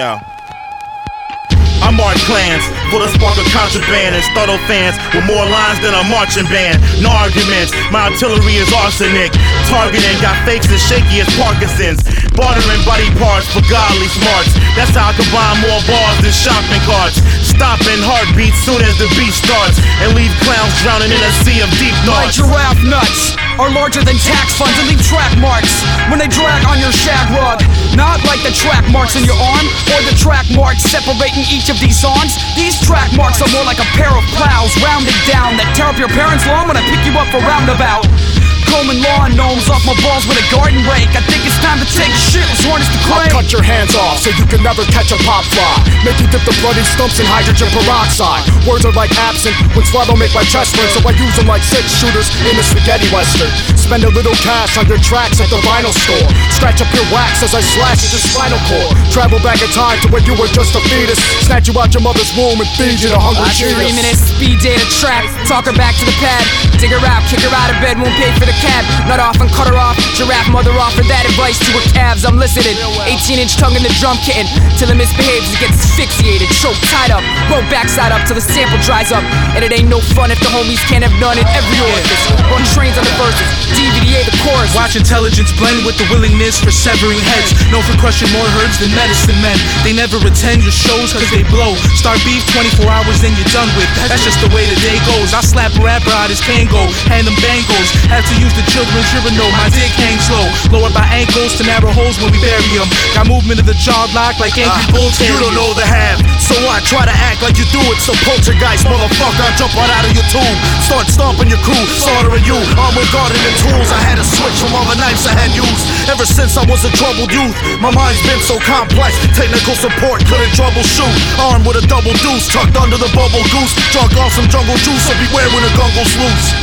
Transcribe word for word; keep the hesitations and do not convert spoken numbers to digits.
Yo. I march clans, full of spark of contraband and startle fans with more lines than a marching band. No arguments, my artillery is arsenic. Targeting, got fakes as shaky as Parkinson's. Bartering body parts for godly smarts. That's how I combine more bars than shopping carts. Stopping heartbeats soon as the beat starts. And leave clowns drowning in a sea of deep thoughts. My giraffe nuts are larger than tax funds and leave track marks when they drag on your shag rug. Not like the track marks in your arm or the track marks separating each of these songs. These track marks are more like a pair of plows rounded down that tear up your parents' lawn when I pick you up for roundabout. Combing lawn gnomes off my balls with a garden rake. I think it's time to take a shit as hard as the clay. I'll cut your hands off so you can never catch a pop fly. Make you dip the bloody stumps in hydrogen peroxide. Words are like absent when swallow make my chest burn, so I use them like six shooters in a spaghetti western. Spend a little cash on your tracks at the vinyl store. Scratch up your wax as I slash at your spinal cord. Travel back in time to when you were just a fetus. Snatch you out your mother's womb and feed you to hungry cheetahs. Three minutes, speed data trap. Talk her back to the pad. Dig her out, kick her out of bed, won't pay for the cab. Nut off and cut her off. Giraffe mother offered that advice to her calves. I'm listening. eighteen inch tongue in the drum kitten till it misbehaves and gets asphyxiated. Choke tied up, roll backside up till the sample dries up. And it ain't no fun if the homies can't have none in every orifice. Run trains on the verses, D V D A the chorus. Watch intelligence blend with the willingness for severing heads. Known for crushing more herbs than medicine men. They never attend your shows cause they blow. Start beef twenty-four hours then you're done with. That's just the way the day goes. I slap a rapper out his Kango, hand him bangles. Have to use the children's urinal, my dick hangs low. Lower by ankles to narrow holes when we bury them. Got movement of the jaw lock like angry uh, bull terrier. You don't know the half, so I try to act like you do it. So poltergeist, motherfucker, I jump right out of your tomb. Start stomping your crew, slaughtering you. Armed with gardening tools, I had to switch from all the knives I had used. Ever since I was a troubled youth, my mind's been so complex. Technical support couldn't troubleshoot. Armed with a double deuce, tucked under the bubble goose. Drunk off some jungle juice, so beware when the gungle's loose.